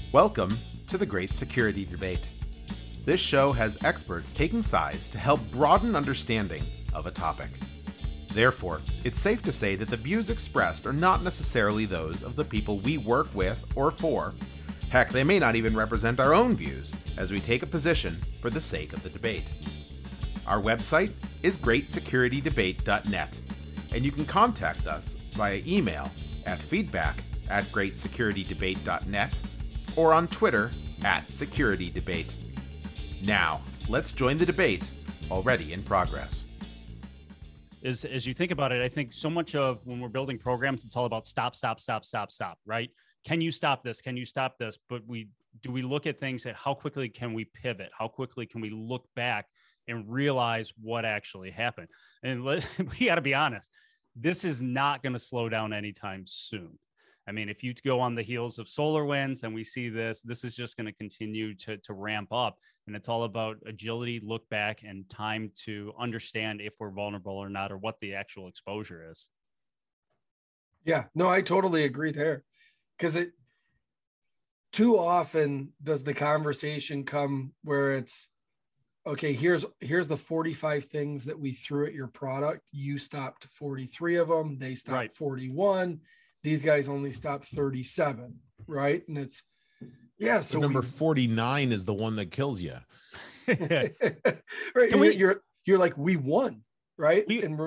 Welcome to the Great Security Debate. This show has experts taking sides to help broaden understanding of a topic. Therefore, it's safe to say that the views expressed are not necessarily those of the people we work with or for. Heck, they may not even represent our own views, as we take a position for the sake of the debate. Our website is greatsecurity.debate.net, and you can contact us via email at feedback@greatsecurity.debate.net or on Twitter @SecurityDebate. Now, let's join the debate, already in progress. As you think about it, I think so much of when we're building programs, it's all about stop, right? Can you stop this? Can you stop this? But we look at things at how quickly can we pivot? How quickly can we look back and realize what actually happened? And we got to be honest, this is not going to slow down anytime soon. I mean, if you go on the heels of SolarWinds and we see this is just going to continue to ramp up. And it's all about agility, look back, and time to understand if we're vulnerable or not, or what the actual exposure is. Yeah, no, I totally agree there. Because it too often does the conversation come where it's, okay, here's the 45 things that we threw at your product. You stopped 43 of them. They stopped Right. 41. These guys only stopped 37, right? And it's, yeah. So number 49 is the one that kills you. right. You're like, we won, right?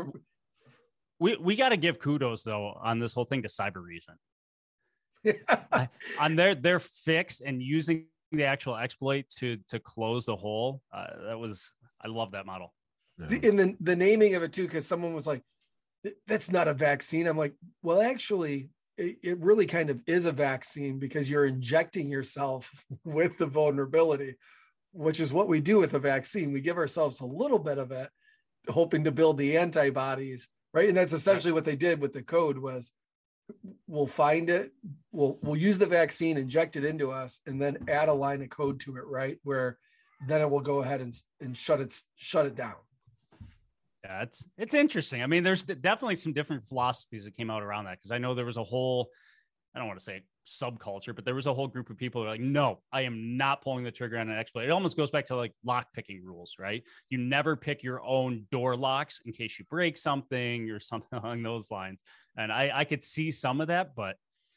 We got to give kudos though on this whole thing to Cybereason. On their fix and using the actual exploit to close the hole. I love that model. See, and the naming of it too, because someone was like, that's not a vaccine. I'm like, well, actually, it really kind of is a vaccine because you're injecting yourself with the vulnerability, which is what we do with a vaccine. We give ourselves a little bit of it, hoping to build the antibodies, right? And that's essentially what they did with the code was, we'll find it, we'll use the vaccine, inject it into us, and then add a line of code to it, right? Where then it will go ahead and shut it down. Yeah, it's interesting. I mean, there's definitely some different philosophies that came out around that, because I know there was a whole, I don't want to say subculture, but there was a whole group of people who are like, no, I am not pulling the trigger on an exploit. It almost goes back to like lock picking rules, right? You never pick your own door locks in case you break something or something along those lines. And I could see some of that, but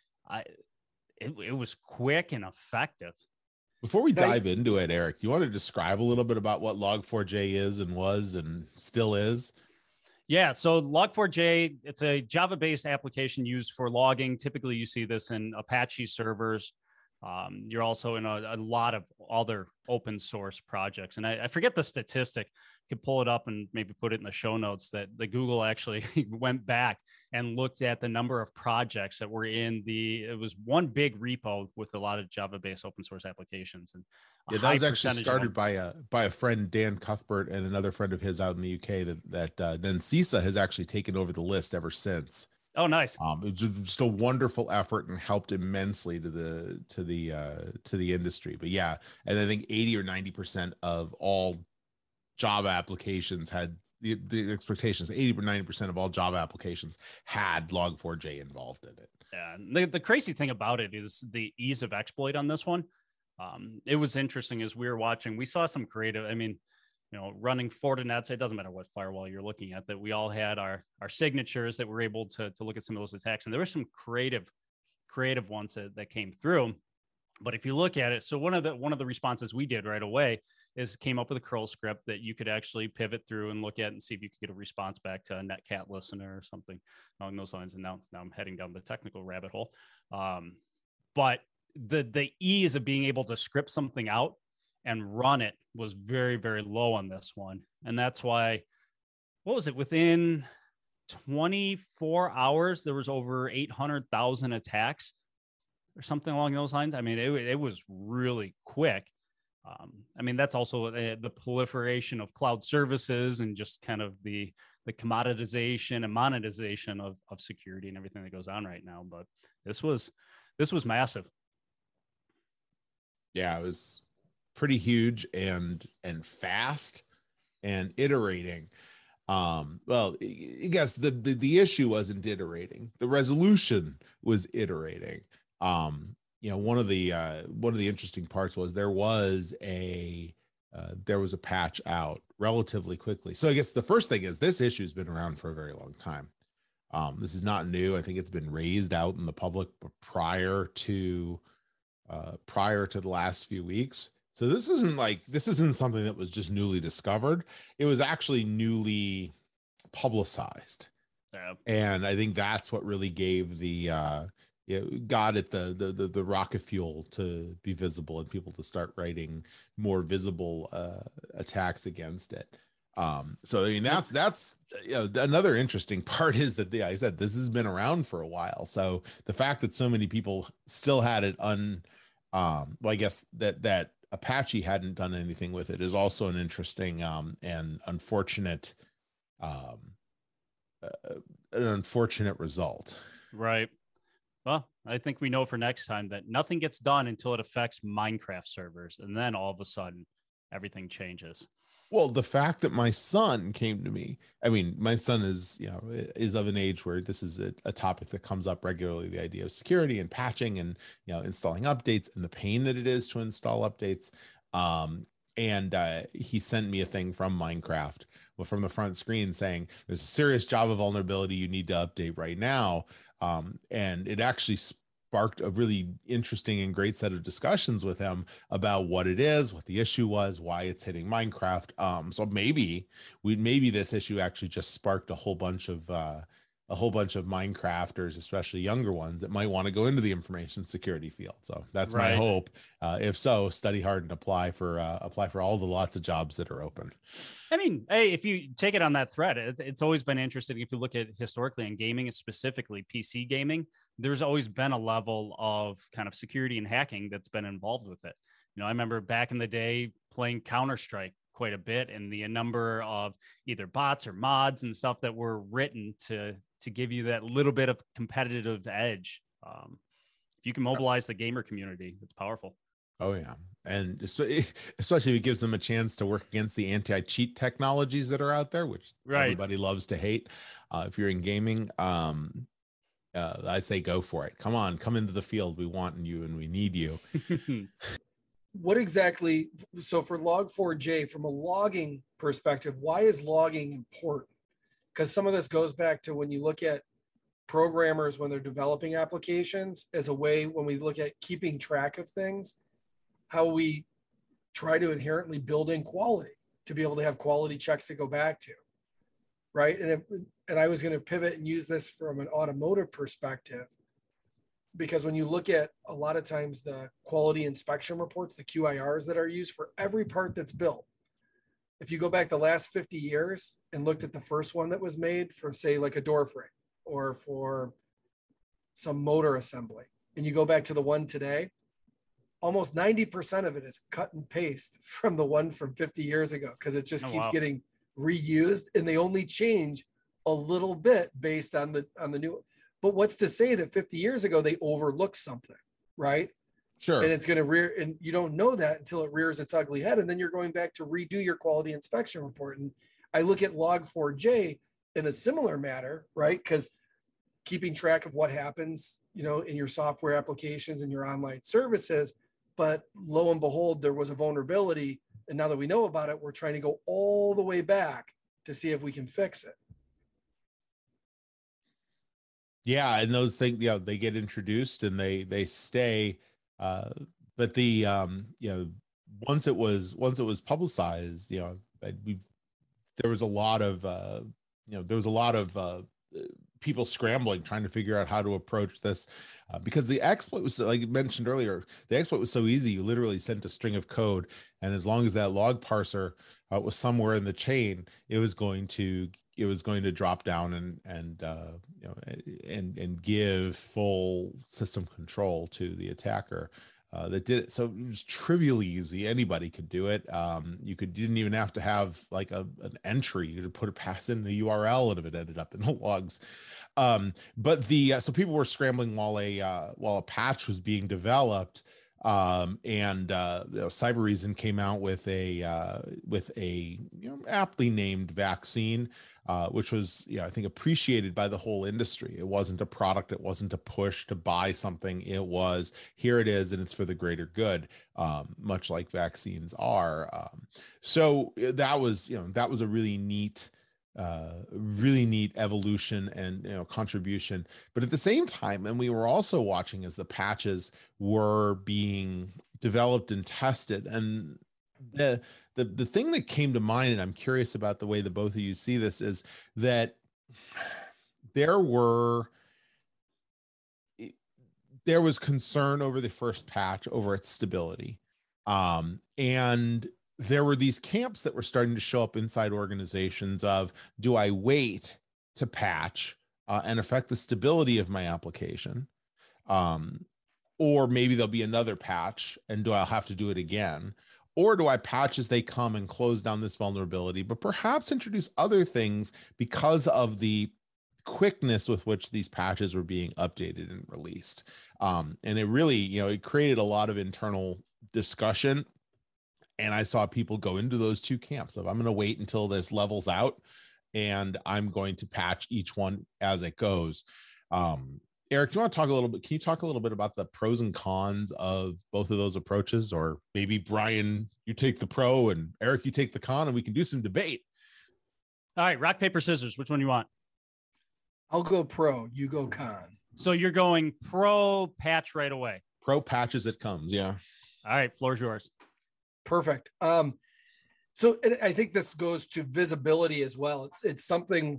it was quick and effective. Before we dive into it, Eric, you want to describe a little bit about what Log4j is and was and still is? Yeah, so Log4j, it's a Java-based application used for logging. Typically, you see this in Apache servers. You're also in a lot of other open source projects. And I forget the statistic. You could pull it up and maybe put it in the show notes that the Google actually went back and looked at the number of projects that were it was one big repo with a lot of Java-based open source applications. And yeah, that was actually started by a friend, Dan Cuthbert, and another friend of his out in the UK that then CISA has actually taken over the list ever since. Oh, nice. It was just a wonderful effort and helped immensely to the industry. But yeah, and I think 80 or 90% of all Java applications had the expectations. 80 or 90% of all Java applications had Log4j involved in it. Yeah, the crazy thing about it is the ease of exploit on this one. It was interesting as we were watching. We saw some creative. I mean, running Fortinets, it doesn't matter what firewall you're looking at, that we all had our signatures that were able to look at some of those attacks. And there were some creative ones that came through. But if you look at it, so one of the responses we did right away is came up with a curl script that you could actually pivot through and look at and see if you could get a response back to a Netcat listener or something along those lines. And now I'm heading down the technical rabbit hole. But the ease of being able to script something out and run it was very, very low on this one. And that's why, what was it? Within 24 hours, there was over 800,000 attacks or something along those lines. I mean, it was really quick. I mean, that's also the proliferation of cloud services and just kind of the commoditization and monetization of security and everything that goes on right now. But this was massive. Yeah, it was pretty huge and fast and iterating. Well, I guess the issue wasn't iterating. The resolution was iterating. one of the interesting parts was there was a patch out relatively quickly. So I guess the first thing is this issue has been around for a very long time. This is not new. I think it's been raised out in the public prior to the last few weeks. So this isn't something that was just newly discovered. It was actually newly publicized. Yeah. And I think that's what really gave got it the rocket fuel to be visible and people to start writing more visible attacks against it. So I mean that's another interesting part is that I said this has been around for a while. So the fact that so many people still had it I guess that Apache hadn't done anything with it is also an interesting and unfortunate result. Right. Well, I think we know for next time that nothing gets done until it affects Minecraft servers, and then all of a sudden everything changes. Well, the fact that my son came to me, I mean, my son is of an age where this is a topic that comes up regularly, the idea of security and patching and, installing updates and the pain that it is to install updates. And he sent me a thing from Minecraft from the front screen saying there's a serious Java vulnerability you need to update right now. And it actually sparked a really interesting and great set of discussions with him about what it is, what the issue was, why it's hitting Minecraft. So maybe this issue actually just sparked a whole bunch of Minecrafters, especially younger ones, that might want to go into the information security field. So that's my hope. If so, study hard and apply for all the lots of jobs that are open. I mean, hey, if you take it on that thread, it's always been interesting. If you look at historically in gaming, specifically PC gaming, there's always been a level of kind of security and hacking that's been involved with it. I remember back in the day playing Counter-Strike quite a bit, and the number of either bots or mods and stuff that were written to give you that little bit of competitive edge. If you can mobilize the gamer community, it's powerful. Oh yeah. And especially if it gives them a chance to work against the anti-cheat technologies that are out there, which everybody loves to hate. If you're in gaming, I say go for it. Come into the field. We want you and we need you. What exactly, so for Log4j, from a logging perspective, why is logging important? Because some of this goes back to when you look at programmers when they're developing applications as a way, when we look at keeping track of things, how we try to inherently build in quality to be able to have quality checks to go back to, right? And I was going to pivot and use this from an automotive perspective, because when you look at a lot of times the quality inspection reports, the QIRs that are used for every part that's built, if you go back the last 50 years and looked at the first one that was made for, say, like a door frame or for some motor assembly, and you go back to the one today, almost 90% of it is cut and paste from the one from 50 years ago, because it just keeps getting reused, and they only change a little bit based on the new. But what's to say that 50 years ago they overlooked something, right? Sure. And it's going to rear, and you don't know that until it rears its ugly head, and then you're going back to redo your quality inspection report. And I look at Log4j in a similar matter, right? Because keeping track of what happens, in your software applications and your online services, but lo and behold, there was a vulnerability, and now that we know about it, we're trying to go all the way back to see if we can fix it. Yeah, and those things, they get introduced and they stay. But the once it was publicized, there was a lot of people scrambling, trying to figure out how to approach this, because the exploit was, like you mentioned earlier, the exploit was so easy. You literally sent a string of code, and as long as that log parser was somewhere in the chain, it was going to drop down and give full system control to the attacker that did it. So it was trivially easy. Anybody could do it. You didn't even have to have like an entry. You could put a pass in the URL, and if it ended up in the logs. But so people were scrambling while a patch was being developed. Cybereason came out with a aptly named vaccine which was, I think appreciated by the whole industry. It wasn't a product. It wasn't a push to buy something. It was, here it is, and it's for the greater good, much like vaccines are. So that was a really neat evolution and contribution. But at the same time, and we were also watching as the patches were being developed and tested, and the thing that came to mind, and I'm curious about the way that both of you see this, is that there was concern over the first patch, over its stability, and there were these camps that were starting to show up inside organizations of, do I wait to patch and affect the stability of my application? Or maybe there'll be another patch and do I have to do it again? Or do I patch as they come and close down this vulnerability, but perhaps introduce other things because of the quickness with which these patches were being updated and released? And it really, it created a lot of internal discussion. And I saw people go into those two camps of, I'm going to wait until this levels out and I'm going to patch each one as it goes. Eric, do you want to talk a little bit? Can you talk a little bit about the pros and cons of both of those approaches? Or maybe Brian, you take the pro and Eric, you take the con, and we can do some debate. All right, rock, paper, scissors. Which one do you want? I'll go pro, you go con. So you're going pro patch right away. Pro patch as it comes. Yeah. All right, floor's yours. Perfect. So I think this goes to visibility as well. It's something,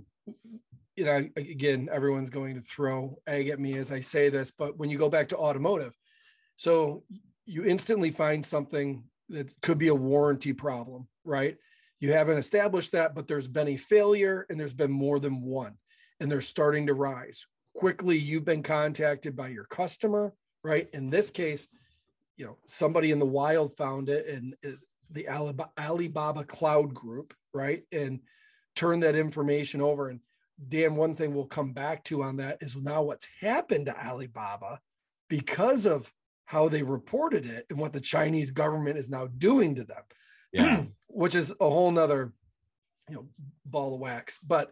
again, everyone's going to throw egg at me as I say this, but when you go back to automotive, so you instantly find something that could be a warranty problem, right? You haven't established that, but there's been a failure and there's been more than one, and they're starting to rise. Quickly, you've been contacted by your customer, right? In this case, somebody in the wild found it in the Alibaba Cloud Group, right? And turned that information over. And Dan, one thing we'll come back to on that is now what's happened to Alibaba because of how they reported it and what the Chinese government is now doing to them. Yeah. Which is a whole nother, ball of wax. But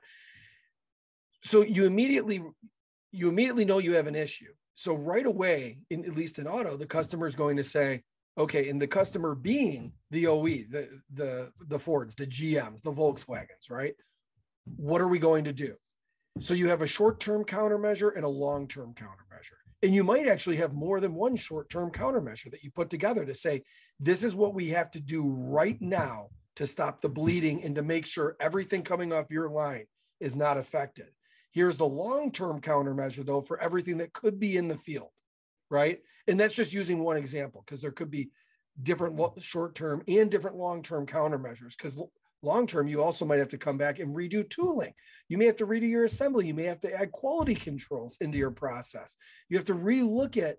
so you immediately know you have an issue. So right away, at least in auto, the customer is going to say, okay, and the customer being the OE, the Fords, the GMs, the Volkswagens, right? What are we going to do? So you have a short-term countermeasure and a long-term countermeasure. And you might actually have more than one short-term countermeasure that you put together to say, this is what we have to do right now to stop the bleeding and to make sure everything coming off your line is not affected. Here's the long-term countermeasure, though, for everything that could be in the field, right? And that's just using one example, because there could be different short-term and different long-term countermeasures, because long-term, you also might have to come back and redo tooling. You may have to redo your assembly. You may have to add quality controls into your process. You have to relook at,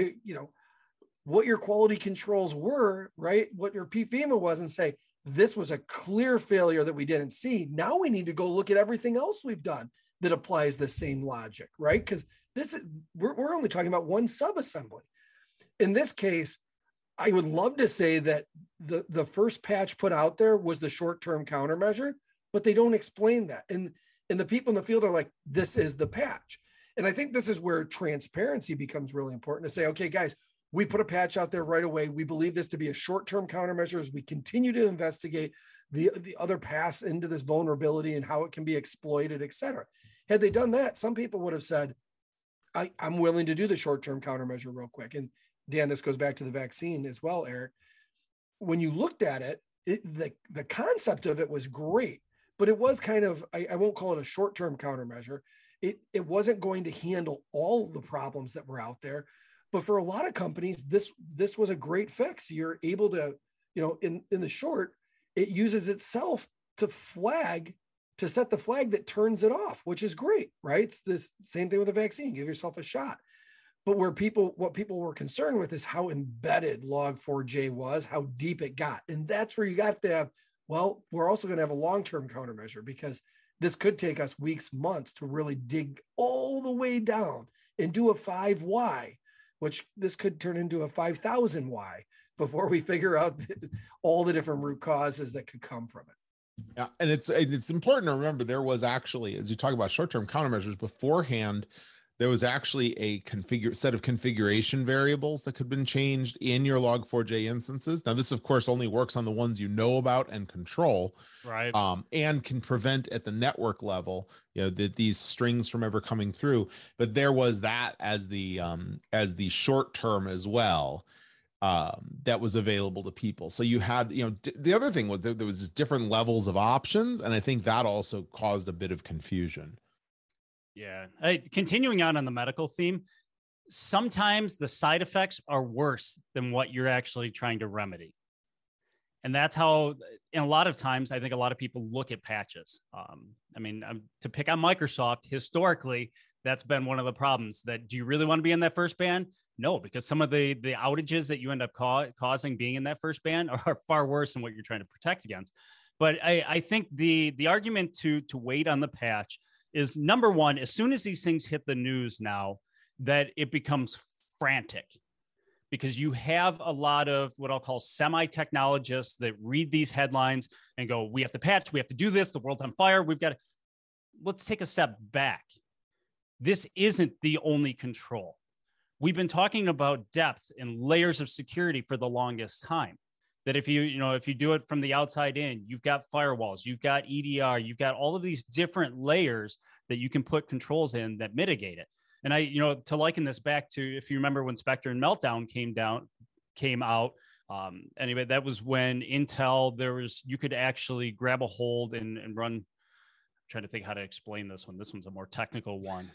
what your quality controls were, right? What your PFEMA was, and say, this was a clear failure that we didn't see. Now we need to go look at everything else we've done that applies the same logic, right? Because we're only talking about one subassembly. In this case, I would love to say that the first patch put out there was the short-term countermeasure, but they don't explain that. And the people in the field are like, this is the patch. And I think this is where transparency becomes really important, to say, okay, guys, we put a patch out there right away. We believe this to be a short-term countermeasure as we continue to investigate the other paths into this vulnerability and how it can be exploited, et cetera. Had they done that, some people would have said, I'm willing to do the short-term countermeasure real quick. And Dan, this goes back to the vaccine as well, Eric. When you looked at it, the concept of it was great, but it was kind of, I won't call it a short-term countermeasure. It wasn't going to handle all the problems that were out there. But for a lot of companies, this was a great fix. You're able to, in the short, it uses itself to set the flag that turns it off, which is great, right? It's the same thing with a vaccine. Give yourself a shot. But what people were concerned with is how embedded Log4j was, how deep it got. And that's where you got to have, well, we're also going to have a long-term countermeasure, because this could take us weeks, months to really dig all the way down and do a 5Y, which this could turn into a 5,000Y before we figure out all the different root causes that could come from it. Yeah, and it's important to remember there was actually, as you talk about short-term countermeasures beforehand, there was actually a set of configuration variables that could have been changed in your Log4j instances. Now, this of course only works on the ones you know about and control, Right. and can prevent at the network level, these strings from ever coming through. But there was that as the short term as well, that was available to people. So you had, the other thing was there was just different levels of options, and I think that also caused a bit of confusion. Yeah. Continuing on the medical theme, sometimes the side effects are worse than what you're actually trying to remedy. And that's how, and a lot of times, I think a lot of people look at patches. To pick on Microsoft, historically, that's been one of the problems. That do you really want to be in that first ban? No, because some of the outages that you end up causing being in that first ban are far worse than what you're trying to protect against. But I think the argument to wait on the patch is, number one, as soon as these things hit the news now, that it becomes frantic. Because you have a lot of what I'll call semi-technologists that read these headlines and go, we have to patch, we have to do this, the world's on fire, let's take a step back. This isn't the only control. We've been talking about depth and layers of security for the longest time. That if you do it from the outside in, you've got firewalls, you've got EDR, you've got all of these different layers that you can put controls in that mitigate it. And to liken this back to, if you remember when Spectre and Meltdown came out, anyway, that was when Intel, you could actually grab a hold and run. I'm trying to think how to explain this one. This one's a more technical one.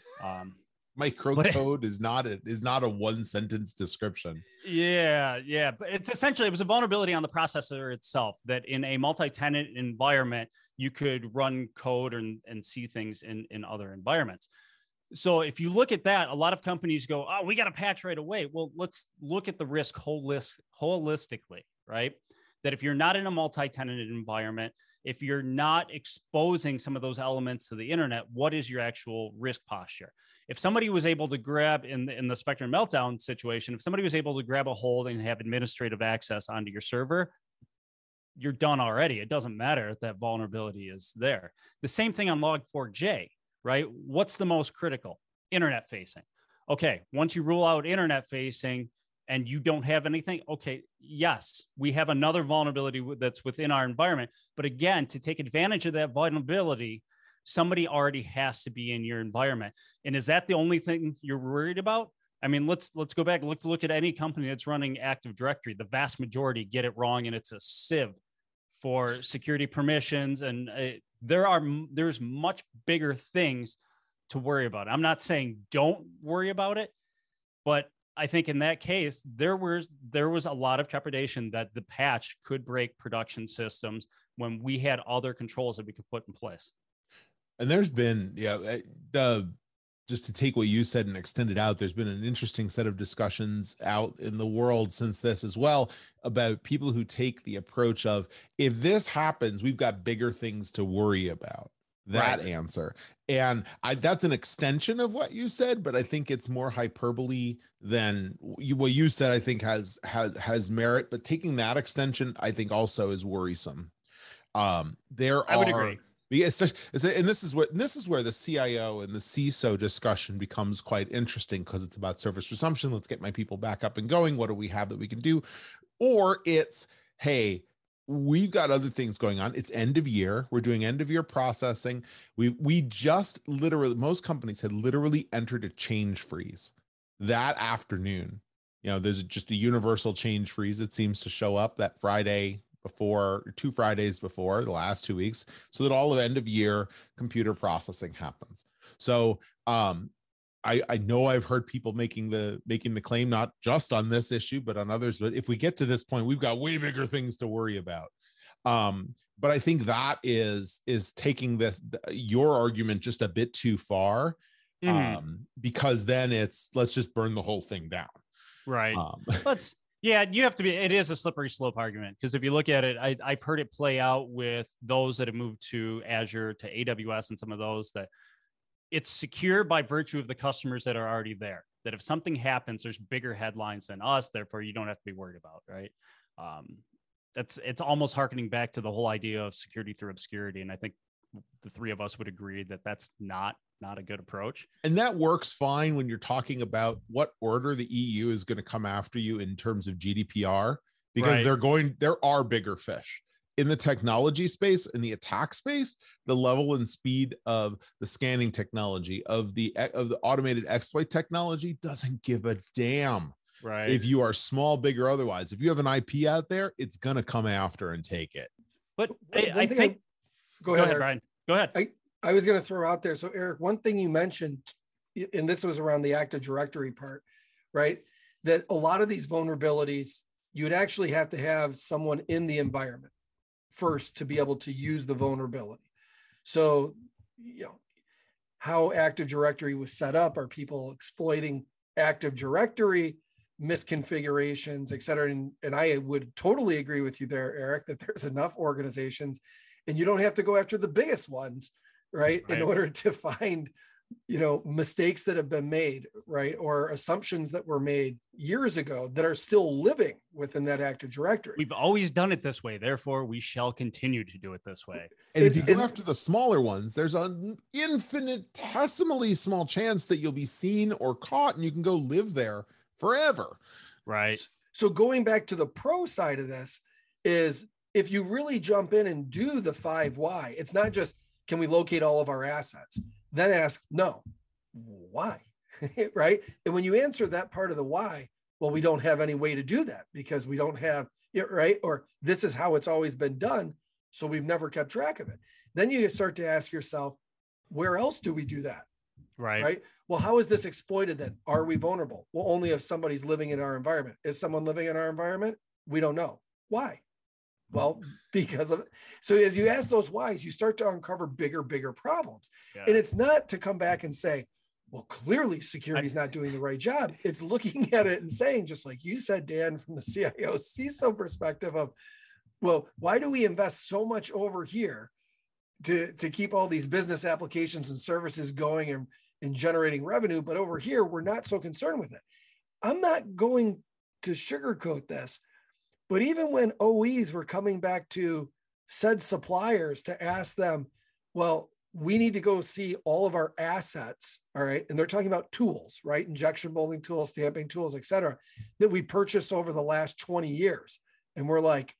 Microcode is not a one sentence description. Yeah. But it was a vulnerability on the processor itself, that in a multi-tenant environment, you could run code and see things in other environments. So if you look at that, a lot of companies go, oh, we got to patch right away. Well, let's look at the risk holistically, right? That if you're not in a multi-tenanted environment, if you're not exposing some of those elements to the internet, what is your actual risk posture? If somebody was able to grab in the Spectre and Meltdown situation, if somebody was able to grab a hold and have administrative access onto your server, you're done already. It doesn't matter if that vulnerability is there. The same thing on Log4j. Right? What's the most critical? Internet facing. Okay. Once you rule out internet facing and you don't have anything, okay, yes, we have another vulnerability that's within our environment. But again, to take advantage of that vulnerability, somebody already has to be in your environment. And is that the only thing you're worried about? I mean, let's go back. Let's look at any company that's running Active Directory. The vast majority get it wrong, and it's a sieve for security permissions, and there's much bigger things to worry about. I'm not saying don't worry about it, but I think in that case, there was a lot of trepidation that the patch could break production systems when we had other controls that we could put in place. And there's been, just to take what you said and extend it out, there's been an interesting set of discussions out in the world since this as well, about people who take the approach of, if this happens, we've got bigger things to worry about. That right. Answer. And that's an extension of what you said, but I think it's more hyperbole than what you said. I think has merit, but taking that extension, I think also is worrisome. I would agree. And this is where the CIO and the CISO discussion becomes quite interesting, because it's about service resumption. Let's get my people back up and going. What do we have that we can do? Or it's, hey, we've got other things going on. It's end of year. We're doing end of year processing. We just literally, most companies had literally entered a change freeze that afternoon. There's just a universal change freeze. It seems to show up that Friday before, 2 Fridays before the last 2 weeks, so that all of end of year computer processing happens. So I know I've heard people making the claim, not just on this issue, but on others, but if we get to this point, we've got way bigger things to worry about. But I think that is taking your argument just a bit too far, because then let's just burn the whole thing down. Right. Yeah, you have to be. It is a slippery slope argument, because if you look at it, I've heard it play out with those that have moved to Azure, to AWS, and some of those, that it's secure by virtue of the customers that are already there. That if something happens, there's bigger headlines than us, therefore you don't have to be worried about, right? it's almost harkening back to the whole idea of security through obscurity. And I think the three of us would agree that that's not a good approach. And that works fine when you're talking about what order the EU is going to come after you in terms of GDPR, because there are bigger fish in the technology space, in the attack space. The level and speed of the scanning technology, of the automated exploit technology, doesn't give a damn. Right. If you are small, big, or otherwise. If you have an IP out there, it's going to come after and take it. But I think go ahead, Brian. Go ahead. I was going to throw out there. So Eric, one thing you mentioned, and this was around the Active Directory part, right? That a lot of these vulnerabilities, you would actually have to have someone in the environment first to be able to use the vulnerability. So, how Active Directory was set up, are people exploiting Active Directory misconfigurations, et cetera. And I would totally agree with you there, Eric, that there's enough organizations and you don't have to go after the biggest ones, right? In order to find, mistakes that have been made, right? Or assumptions that were made years ago that are still living within that Active Directory. We've always done it this way. Therefore, we shall continue to do it this way. And if you go after the smaller ones, there's an infinitesimally small chance that you'll be seen or caught and you can go live there forever. Right. So going back to the pro side of this is, if you really jump in and do the 5 why, it's not just, can we locate all of our assets? Then ask, no, why? Right. And when you answer that part of the why, well, we don't have any way to do that because we don't have it, right? Or this is how it's always been done, so we've never kept track of it. Then you start to ask yourself, where else do we do that? Right. Well, how is this exploited then? Are we vulnerable? Well, only if somebody's living in our environment. Is someone living in our environment? We don't know. Why? Well, because of, so as you ask those whys, you start to uncover bigger problems. Yeah. And it's not to come back and say, well, clearly security is not doing the right job. It's looking at it and saying, just like you said, Dan, from the CIO CISO perspective of, well, why do we invest so much over here to keep all these business applications and services going and generating revenue, but over here, we're not so concerned with it. I'm not going to sugarcoat this. But even when OEs were coming back to said suppliers to ask them, well, we need to go see all of our assets, all right? And they're talking about tools, right? Injection molding tools, stamping tools, et cetera, that we purchased over the last 20 years. And we're like,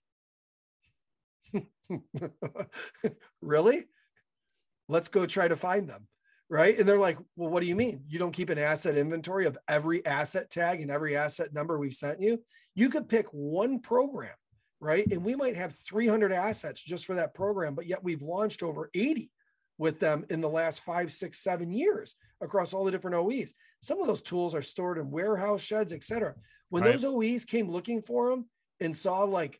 really? Let's go try to find them, right? And they're like, well, what do you mean? You don't keep an asset inventory of every asset tag and every asset number we've sent you? You could pick one program, right? And we might have 300 assets just for that program, but yet we've launched over 80 with them in the last 5, 6, 7 years across all the different OEs. Some of those tools are stored in warehouse sheds, et cetera. When those OEs came looking for them and saw like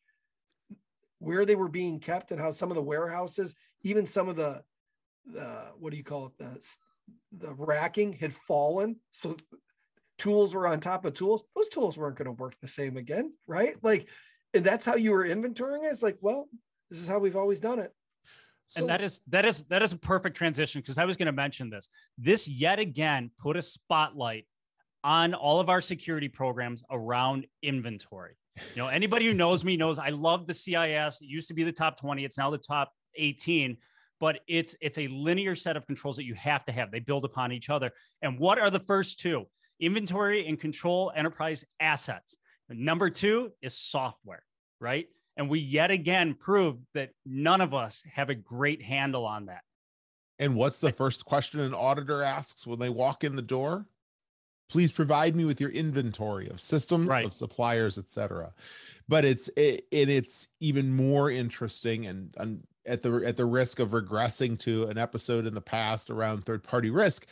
where they were being kept and how some of the warehouses, even some of the what do you call it? The racking had fallen. So tools were on top of tools. Those tools weren't going to work the same again, right? Like, and that's how you were inventorying it. It's like, well, this is how we've always done it. So, and that is a perfect transition, because I was going to mention this. This yet again put a spotlight on all of our security programs around inventory. Anybody who knows me knows I love the CIS. It used to be the top 20. It's now the top 18. But it's a linear set of controls that you have to have. They build upon each other. And what are the first two? Inventory and control enterprise assets. Number 2 is software, right? And we yet again proved that none of us have a great handle on that. And what's the first question an auditor asks when they walk in the door? Please provide me with your inventory of systems, of suppliers, et cetera. But it's even more interesting and at the risk of regressing to an episode in the past around third-party risk,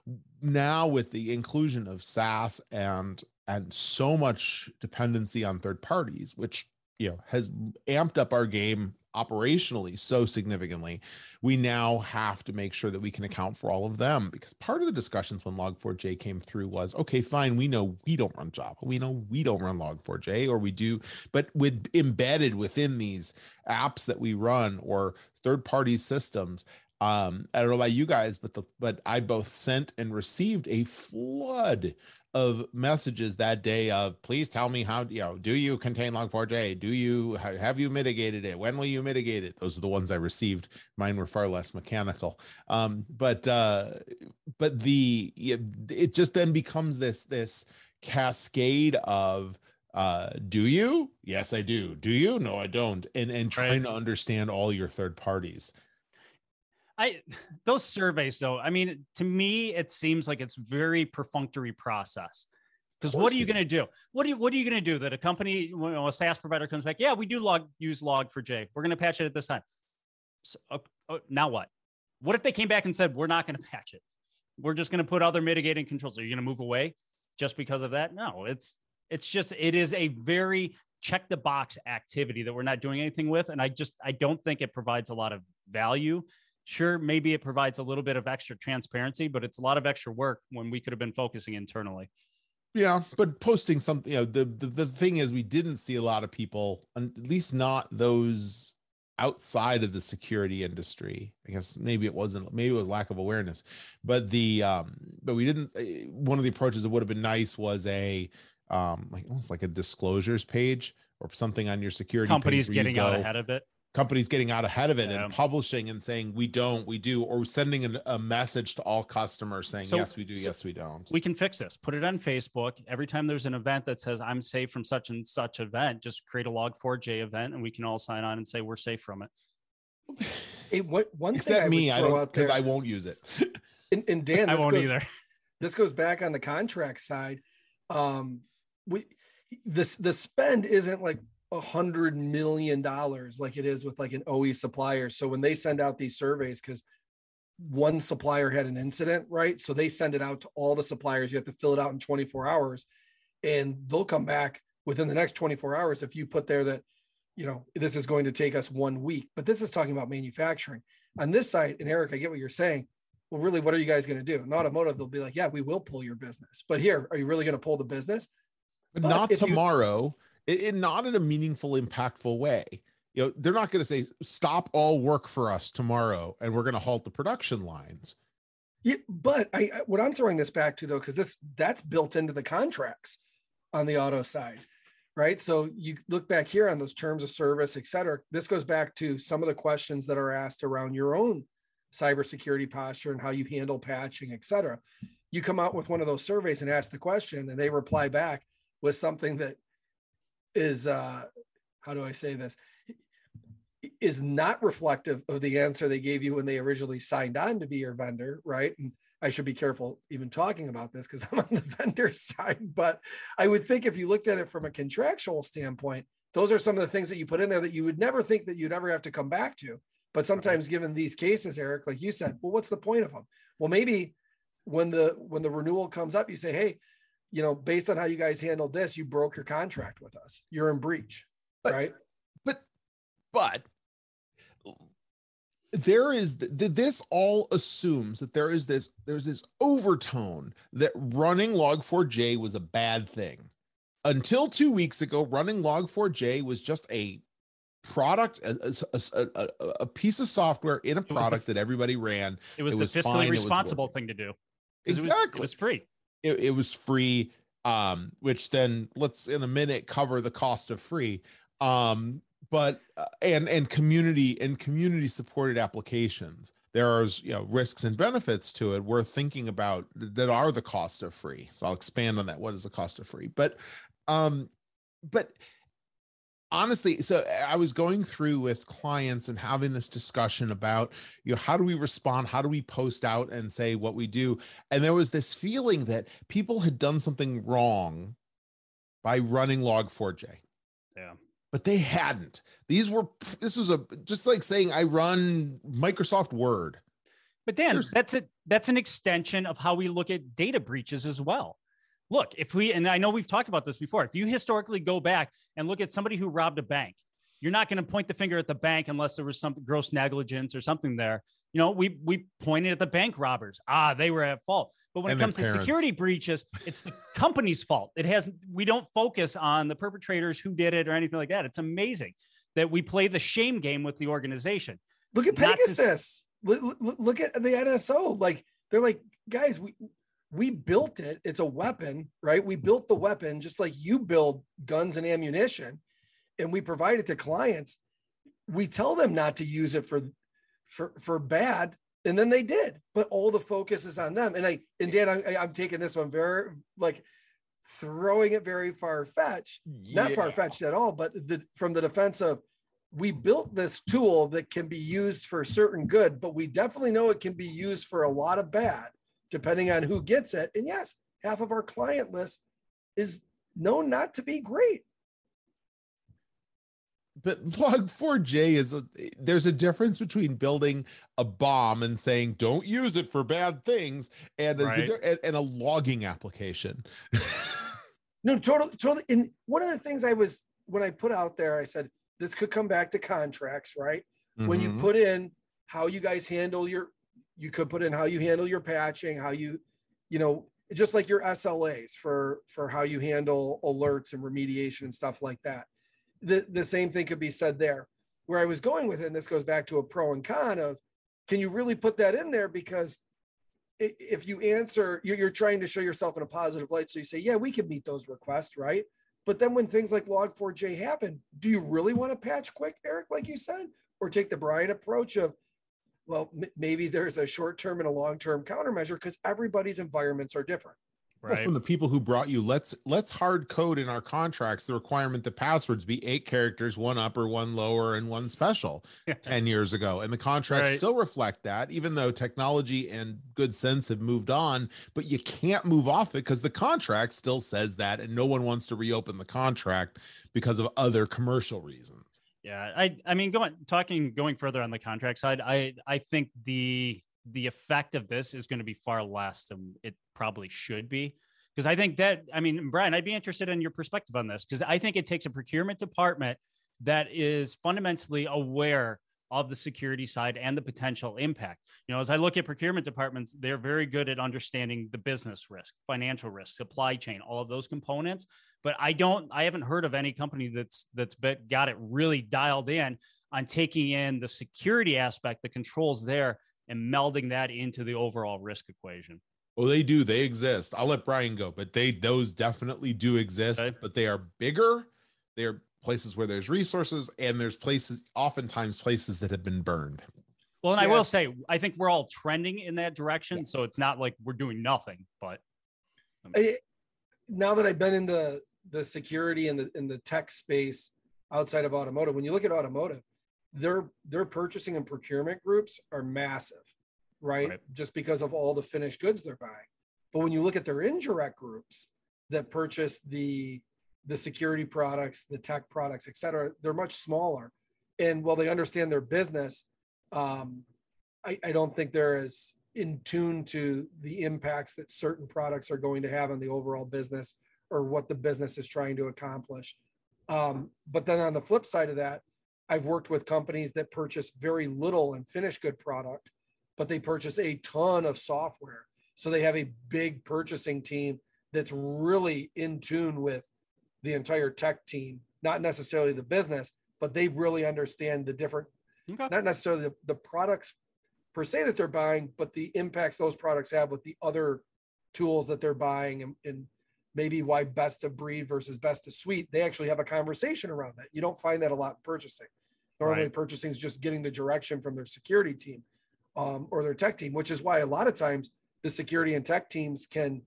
now with the inclusion of SaaS and so much dependency on third parties, which has amped up our game operationally so significantly, we now have to make sure that we can account for all of them. Because part of the discussions when Log4j came through was, okay, fine, we know we don't run Java, we know we don't run Log4j, or we do, but with embedded within these apps that we run or third-party systems, I don't know about you guys, but I both sent and received a flood of messages that day of, please tell me how, do you contain Log4j? Do you, have you mitigated it? When will you mitigate it? Those are the ones I received. Mine were far less mechanical. But it just then becomes this cascade of, do you? Yes, I do. Do you? No, I don't. And trying to understand all your third parties. Those surveys though, I mean, to me, it seems like it's very perfunctory process. Because what are you going to do? What are you going to do that a company, a SaaS provider comes back? Yeah, we do use Log4j. We're going to patch it at this time. So, now what? What if they came back and said, we're not going to patch it? We're just going to put other mitigating controls. Are you going to move away just because of that? No, it is a very check the box activity that we're not doing anything with. And I don't think it provides a lot of value. Sure, maybe it provides a little bit of extra transparency, but it's a lot of extra work when we could have been focusing internally. Yeah, but posting something, the thing is, we didn't see a lot of people, at least not those outside of the security industry. I guess maybe it was lack of awareness, but but we didn't. One of the approaches that would have been nice was almost like a disclosures page or something on your security companies page getting out ahead of it. Companies getting out ahead of it and publishing and saying, we do, or sending a message to all customers saying, yes, we do, yes, we don't. We can fix this. Put it on Facebook. Every time there's an event that says I'm safe from such and such event, just create a Log4j event and we can all sign on and say we're safe from it. Hey, one Except thing me, I don't, because I won't use it. And Dan, I won't either. This goes back on the contract side. The spend isn't like $100 million like it is with like an OE supplier. So when they send out these surveys, because one supplier had an incident, right? So they send it out to all the suppliers. You have to fill it out in 24 hours, and they'll come back within the next 24 hours. If you put there that, this is going to take us 1 week, but this is talking about manufacturing on this side. And Eric, I get what you're saying. Well, really, what are you guys going to do? In automotive, they'll be like, yeah, we will pull your business. But here, are you really going to pull the business? But not tomorrow. Not in a meaningful, impactful way. They're not going to say, stop all work for us tomorrow, and we're going to halt the production lines. Yeah, but what I'm throwing this back to, though, because that's built into the contracts on the auto side, right? So you look back here on those terms of service, et cetera. This goes back to some of the questions that are asked around your own cybersecurity posture and how you handle patching, et cetera. You come out with one of those surveys and ask the question, and they reply back with something that is how do I say this, is not reflective of the answer they gave you when they originally signed on to be your vendor, right? And I should be careful even talking about this because I'm on the vendor side, but I would think if you looked at it from a contractual standpoint, those are some of the things that you put in there that you would never think that you'd ever have to come back to. But sometimes given these cases, Eric, like you said, well, what's the point of them? Well, maybe when the renewal comes up, you say, hey, based on how you guys handled this, you broke your contract with us. You're in breach, right? But there is this all assumes that there's this overtone that running Log4j was a bad thing. Until 2 weeks ago, running Log4j was just a product, a piece of software in a product that everybody ran. It was the fiscally responsible thing to do. Exactly. It was free. It was free, which then let's in a minute cover the cost of free. But community supported applications. There's risks and benefits to it worth thinking about that are the cost of free. So I'll expand on that. What is the cost of free? But honestly, so I was going through with clients and having this discussion about, how do we respond? How do we post out and say what we do? And there was this feeling that people had done something wrong by running Log4j. Yeah. But they hadn't. This was just like saying I run Microsoft Word. But Dan, that's an extension of how we look at data breaches as well. Look, and I know we've talked about this before, if you historically go back and look at somebody who robbed a bank, you're not going to point the finger at the bank unless there was some gross negligence or something there. We pointed at the bank robbers. They were at fault. But when it comes to security breaches, it's the company's fault. We don't focus on the perpetrators who did it or anything like that. It's amazing that we play the shame game with the organization. Look at Pegasus. Look at the NSO. Like, they're like, guys, we built it. It's a weapon, right? We built the weapon just like you build guns and ammunition, and we provide it to clients. We tell them not to use it for bad, and then they did. But all the focus is on them. And Dan, I'm taking this one very, like, throwing it very far-fetched, not far-fetched at all, but from the defense of, we built this tool that can be used for certain good, but we definitely know it can be used for a lot of bad, depending on who gets it. And yes, half of our client list is known not to be great. But Log4j there's a difference between building a bomb and saying don't use it for bad things and a logging application. No, totally. And one of the things when I put out there, I said, this could come back to contracts, right? Mm-hmm. When you put in how you guys handle you could put in how you handle your patching, how you just like your SLAs for how you handle alerts and remediation and stuff like that. The same thing could be said there. Where I was going with it, and this goes back to a pro and con of, can you really put that in there? Because if you answer, you're trying to show yourself in a positive light. So you say, yeah, we can meet those requests, right? But then when things like Log4j happen, do you really want to patch quick, Eric, like you said? Or take the Brian approach of, well, maybe there's a short-term and a long-term countermeasure because everybody's environments are different. Right. Well, from the people who brought you, let's hard code in our contracts the requirement that passwords be 8 characters, 1 upper, 1 lower, and 1 special 10 years ago. And the contracts still reflect that, even though technology and good sense have moved on, but you can't move off it because the contract still says that, and no one wants to reopen the contract because of other commercial reasons. Yeah. I mean, going further on the contract side, I think the effect of this is going to be far less than it probably should be. Because I think Brian, I'd be interested in your perspective on this, because I think it takes a procurement department that is fundamentally aware of the security side and the potential impact. As I look at procurement departments, they're very good at understanding the business risk, financial risk, supply chain, all of those components. But I haven't heard of any company that's got it really dialed in on taking in the security aspect, the controls there, and melding that into the overall risk equation. Well, they do. They exist. I'll let Brian go, but those definitely do exist, but they are bigger. They're places where there's resources, and there's oftentimes places that have been burned. Well, and I will say, I think we're all trending in that direction. So it's not like we're doing nothing, but. Now that I've been in the security and the tech space outside of automotive, when you look at automotive, their purchasing and procurement groups are massive, right? Just because of all the finished goods they're buying. But when you look at their indirect groups that purchase the security products, the tech products, et cetera, they're much smaller. And while they understand their business, I don't think they're as in tune to the impacts that certain products are going to have on the overall business or what the business is trying to accomplish. But then on the flip side of that, I've worked with companies that purchase very little in finished good product, but they purchase a ton of software. So they have a big purchasing team that's really in tune with the entire tech team, not necessarily the business, but they really understand the different, not necessarily the products per se that they're buying, but the impacts those products have with the other tools that they're buying, and maybe why best of breed versus best of suite. They actually have a conversation around that. You don't find that a lot in purchasing. Normally purchasing is just getting the direction from their security team or their tech team, which is why a lot of times the security and tech teams can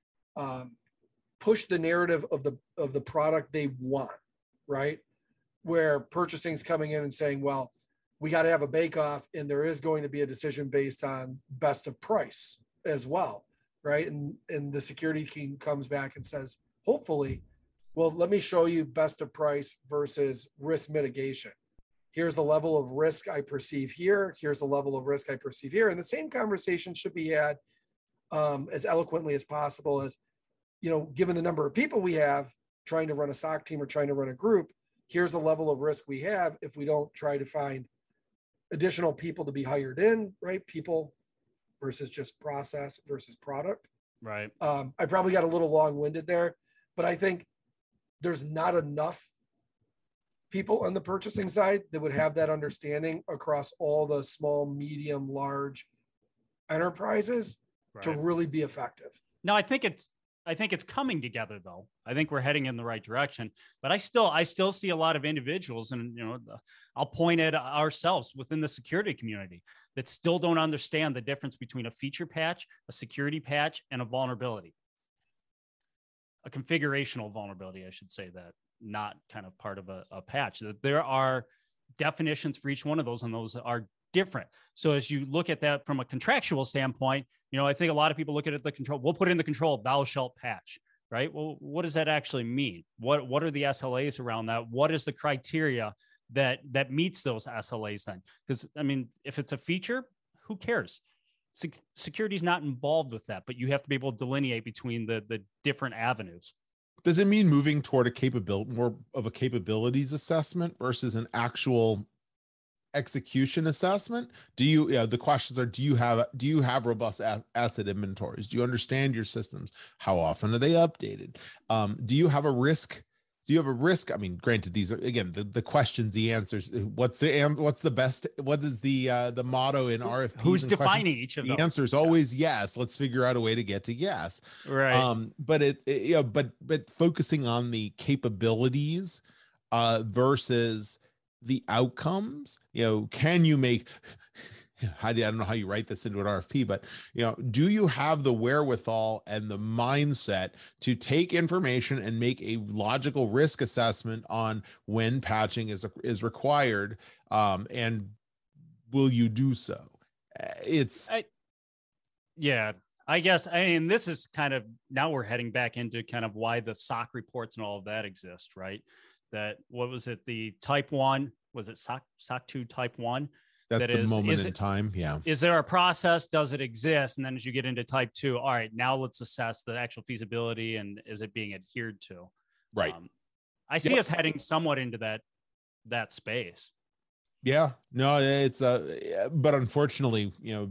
push the narrative of the product they want, right? Where purchasing is coming in and saying, well, we got to have a bake-off, and there is going to be a decision based on best of price as well, right? And the security team comes back and says, hopefully, well, let me show you best of price versus risk mitigation. Here's the level of risk I perceive here. Here's the level of risk I perceive here. And the same conversation should be had as eloquently as possible as, given the number of people we have trying to run a SOC team or trying to run a group, here's the level of risk we have if we don't try to find additional people to be hired in, right? People versus just process versus product. Right. I probably got a little long-winded there, but I think there's not enough people on the purchasing side that would have that understanding across all the small, medium, large enterprises to really be effective. No, I think it's coming together though. I think we're heading in the right direction, but I still see a lot of individuals, and I'll point at ourselves within the security community that still don't understand the difference between a feature patch, a security patch, and a vulnerability. A configurational vulnerability, I should say, that not kind of part of a patch. That there are definitions for each one of those, and those are different. So as you look at that from a contractual standpoint, I think a lot of people look at it, the control, we'll put in the control, thou shalt patch, right? Well, what does that actually mean? What are the SLAs around that? What is the criteria that meets those SLAs then? Because I mean, if it's a feature, who cares? Security is not involved with that, but you have to be able to delineate between the different avenues. Does it mean moving toward more of a capabilities assessment versus an actual execution assessment? The questions are, do you have robust asset inventories? Do you understand your systems? How often are they updated? Do you have a risk? I mean, granted, these are, again, the questions, the answers. What is the motto in RFPs? Who's defining each of them? The answer is always yes. Let's figure out a way to get to yes. Right. But focusing on the capabilities versus the outcomes, can you make, I don't know how you write this into an RFP, but do you have the wherewithal and the mindset to take information and make a logical risk assessment on when patching is required, and will you do so? I guess, I mean, this is kind of, now we're heading back into kind of why the SOC reports and all of that exist, right? That, what was it? The type 1, was it SOC 2 type 1? That's the moment in time. Yeah. Is there a process? Does it exist? And then as you get into type 2, all right, now let's assess the actual feasibility and is it being adhered to? Right. I see us heading somewhat into that space. Yeah, no, it's but unfortunately,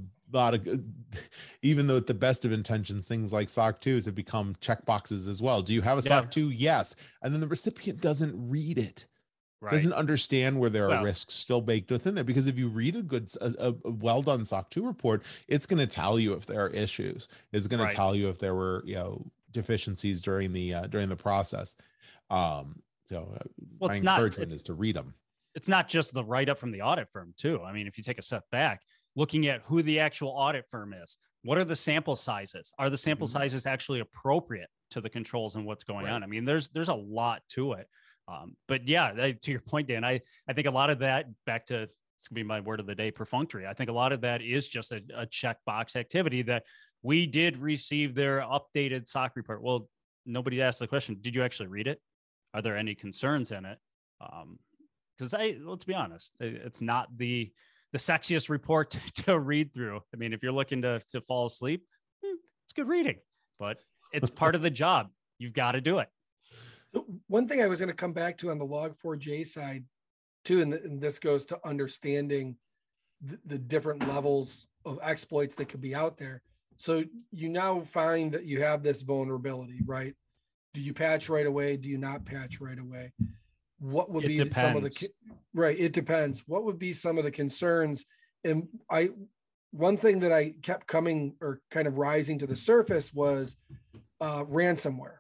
even though with the best of intentions, things like SOC 2s have become checkboxes as well. Do you have a SOC 2? Yes. And then the recipient doesn't read it. Right. Doesn't understand where there are risks still baked within there. Because if you read a well done SOC 2 report, it's going to tell you if there are issues. It's going to tell you if there were deficiencies during the process. My encouragement is to read them. It's not just the write up from the audit firm too. I mean, if you take a step back, looking at who the actual audit firm is, what are the sample sizes? Are the sample sizes actually appropriate to the controls and what's going on? I mean, there's a lot to it. But yeah, to your point, Dan, I think a lot of that, back to, it's gonna be my word of the day, perfunctory. I think a lot of that is just a checkbox activity that we did receive their updated SOC report. Well, nobody asked the question, did you actually read it? Are there any concerns in it? Because let's be honest, it's not the sexiest report to read through. I mean, if you're looking to fall asleep, it's good reading, but it's part of the job. You've got to do it. One thing I was going to come back to on the Log4j side too, and this goes to understanding the different levels of exploits that could be out there. So you now find that you have this vulnerability, right? Do you patch right away? Do you not patch right away? What would be some of the, right? It depends. What would be some of the concerns? And one thing that I kept coming or kind of rising to the surface was ransomware.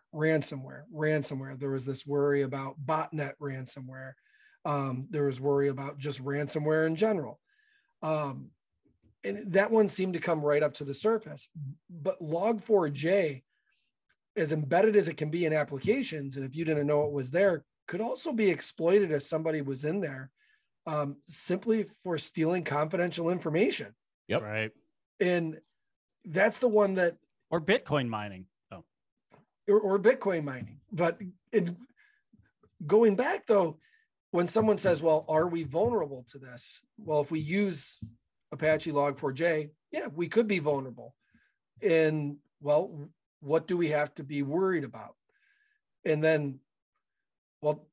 There was this worry about botnet ransomware. There was worry about just ransomware in general. And that one seemed to come right up to the surface. But Log4j, as embedded as it can be in applications, and if you didn't know it was there, could also be exploited if somebody was in there simply for stealing confidential information. Yep. Right. And that's the one that... Or Bitcoin mining. Oh. Or Bitcoin mining. But going back, though, when someone says, well, are we vulnerable to this? Well, if we use Apache Log4j, yeah, we could be vulnerable. And, well, what do we have to be worried about? And then, well,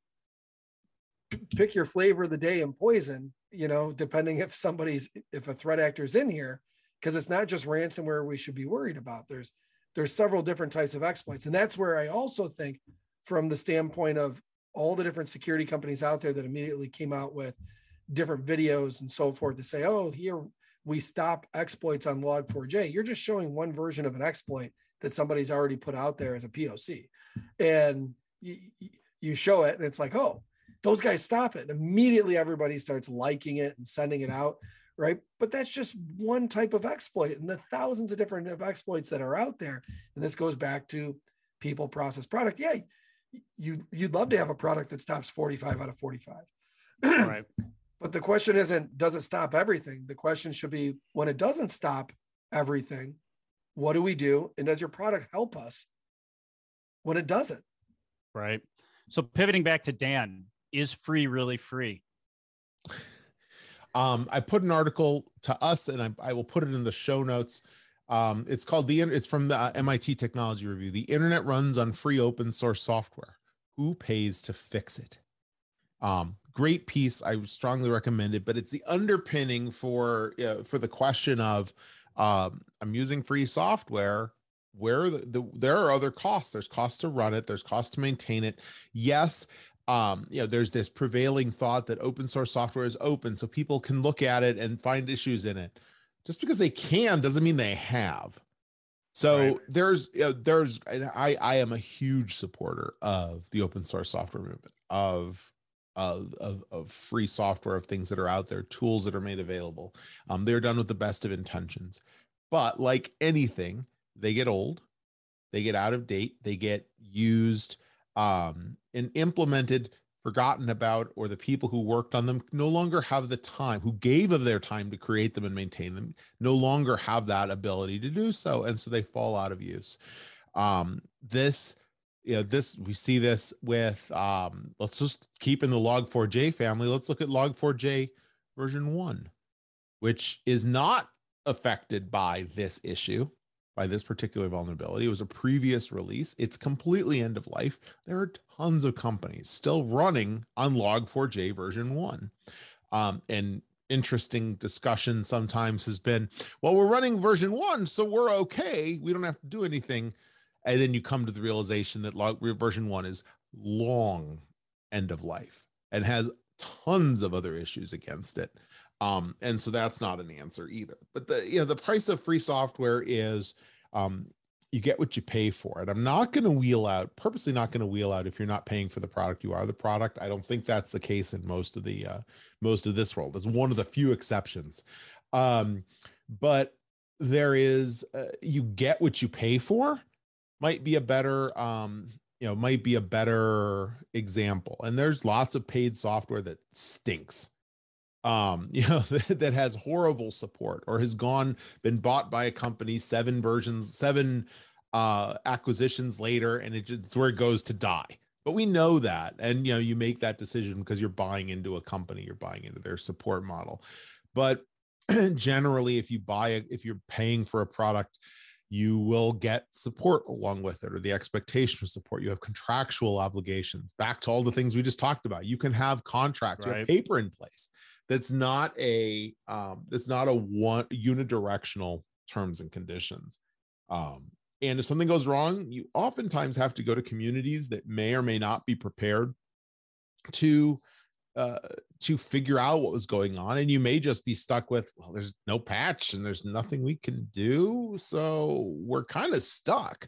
pick your flavor of the day and poison, depending if a threat actor is in here, because it's not just ransomware we should be worried about. There's several different types of exploits. And that's where I also think, from the standpoint of all the different security companies out there that immediately came out with different videos and so forth to say, oh, here we stop exploits on Log4j. You're just showing one version of an exploit that somebody's already put out there as a POC. And you show it and it's like, oh, those guys stop it. And immediately everybody starts liking it and sending it out, right? But that's just one type of exploit and the thousands of different exploits that are out there. And this goes back to people, process, product. Yeah, you'd love to have a product that stops 45 out of 45. Right. But the question isn't, does it stop everything? The question should be, when it doesn't stop everything, what do we do? And does your product help us when it doesn't? Right. So pivoting back to Dan, is free really free? I put an article to us, and I will put it in the show notes. It's called it's from the MIT Technology Review. The internet runs on free open source software. Who pays to fix it? Great piece. I would strongly recommend it, but it's the underpinning for the question of I'm using free software. Where there are other costs. There's cost to run it. There's cost to maintain it. Yes. There's this prevailing thought that open source software is open, so people can look at it and find issues in it. Just because they can doesn't mean they have. So right. I am a huge supporter of the open source software movement, of free software, of things that are out there, tools that are made available. They're done with the best of intentions, but like anything, they get old, they get out of date, they get used and implemented, forgotten about, or the people who worked on them no longer have the time, who gave of their time to create them and maintain them, no longer have that ability to do so. And so they fall out of use. We see this with, let's just keep in the Log4j family. Let's look at Log4j version 1, which is not affected by this issue, by this particular vulnerability. It was a previous release. It's completely end of life. There are tons of companies still running on Log4j version 1. And interesting discussion sometimes has been, well, we're running version 1, so we're okay. We don't have to do anything. And then you come to the realization that version 1 is long end of life and has tons of other issues against it. And so that's not an answer either. But the price of free software is you get what you pay for it. I'm not going to purposely not going to wheel out if you're not paying for the product. You are the product. I don't think that's the case in most of this world. That's one of the few exceptions. But there is you get what you pay for. Might be a better example. And there's lots of paid software that stinks. That has horrible support or has been bought by a company 7 acquisitions later, and it's where it goes to die. But we know that, and you make that decision because you're buying into a company, you're buying into their support model. But generally, if you're paying for a product, you will get support along with it, or the expectation of support. You have contractual obligations, back to all the things we just talked about. You can have contracts, right. You have paper in place. That's not a one unidirectional terms and conditions. And if something goes wrong, you oftentimes have to go to communities that may or may not be prepared to figure out what was going on. And you may just be stuck with, well, there's no patch and there's nothing we can do. So we're kind of stuck.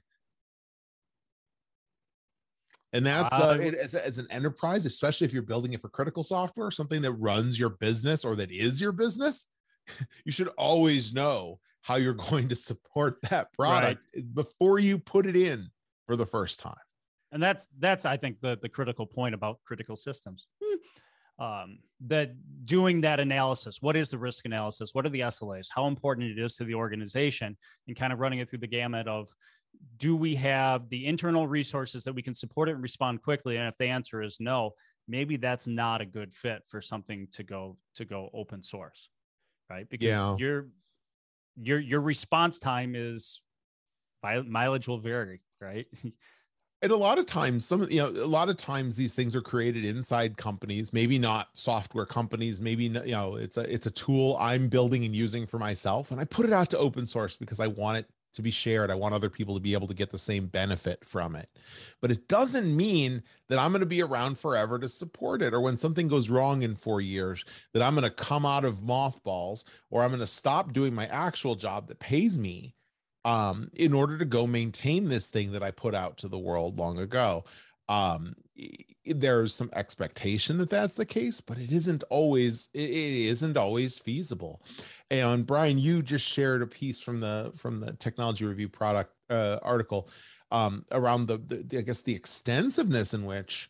And that's as an enterprise, especially if you're building it for critical software, something that runs your business or that is your business, you should always know how you're going to support that product before you put it in for the first time. And that's I think the critical point about critical systems. That doing that analysis, what is the risk analysis? What are the SLAs? How important it is to the organization, and kind of running it through the gamut of, do we have the internal resources that we can support it and respond quickly? And if the answer is no, maybe that's not a good fit for something to go open source, right? Because your response time is mileage will vary, right? And a lot of times these things are created inside companies, maybe not software companies, maybe, it's a tool I'm building and using for myself. And I put it out to open source because I want it to be shared. I want other people to be able to get the same benefit from it. But it doesn't mean that I'm going to be around forever to support it, or when something goes wrong in 4 years, that I'm going to come out of mothballs, or I'm going to stop doing my actual job that pays me in order to go maintain this thing that I put out to the world long ago. There's some expectation that that's the case, but it isn't always feasible. And Brian, you just shared a piece from the Technology Review product article around the I guess the extensiveness in which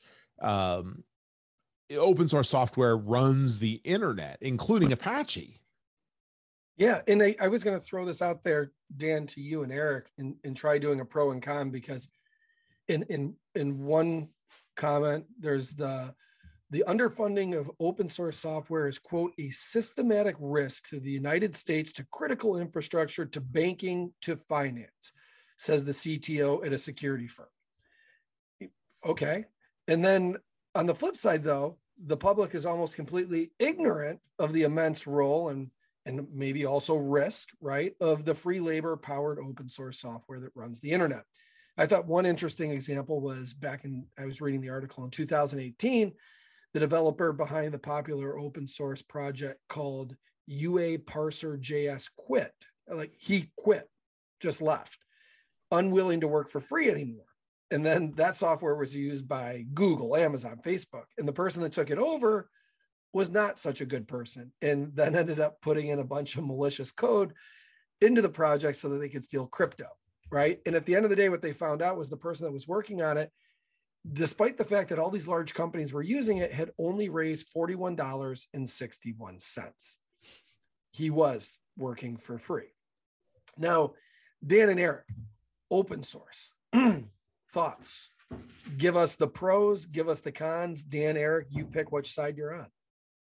open source software runs the internet, including Apache. Yeah, and I was going to throw this out there, Dan, to you and Eric, and try doing a pro and con, because in one comment, there's the underfunding of open source software is, quote, a systematic risk to the United States, to critical infrastructure, to banking, to finance, says the CTO at a security firm. Okay. And then on the flip side, though, the public is almost completely ignorant of the immense role and maybe also risk, right, of the free labor powered open source software that runs the internet. I thought one interesting example was I was reading the article in 2018, the developer behind the popular open source project called UA Parser JS quit. Like, he quit, just left, unwilling to work for free anymore. And then that software was used by Google, Amazon, Facebook. And the person that took it over was not such a good person, and then ended up putting in a bunch of malicious code into the project so that they could steal crypto, right? And at the end of the day, what they found out was the person that was working on it, despite the fact that all these large companies were using it, had only raised $41.61. He was working for free. Now, Dan and Eric, open source, thoughts? Give us the pros, give us the cons. Dan, Eric, you pick which side you're on.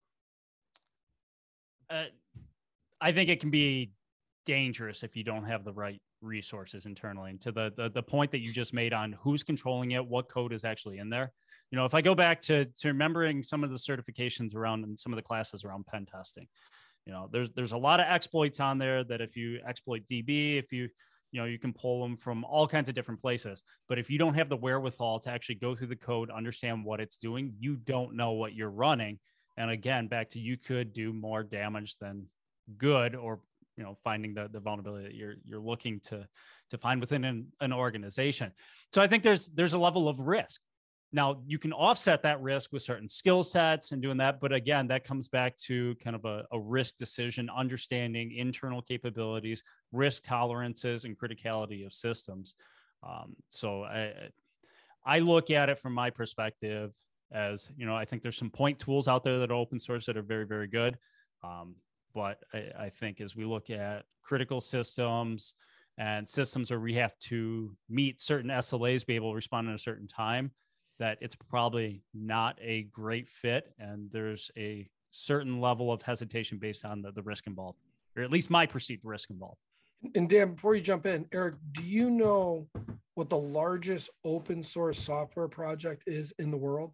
I think it can be dangerous if you don't have the right resources internally. And to the point that you just made on who's controlling it, what code is actually in there. You know, if I go back to remembering some of the certifications around and some of the classes around pen testing, you know, there's a lot of exploits on there that if you exploit DB, if you can pull them from all kinds of different places. But if you don't have the wherewithal to actually go through the code, understand what it's doing, you don't know what you're running. And again, back to, you could do more damage than good, or, you know, finding the vulnerability that you're looking to find within an organization. So I think there's a level of risk. Now, you can offset that risk with certain skill sets and doing that. But again, that comes back to kind of a risk decision, understanding internal capabilities, risk tolerances, and criticality of systems. So I look at it from my perspective as, you know, I think there's some point tools out there that are open source that are very, very good. But I think as we look at critical systems and systems where we have to meet certain SLAs, be able to respond in a certain time, that it's probably not a great fit. And there's a certain level of hesitation based on the risk involved, or at least my perceived risk involved. And Dan, before you jump in, Eric, do you know what the largest open source software project is in the world?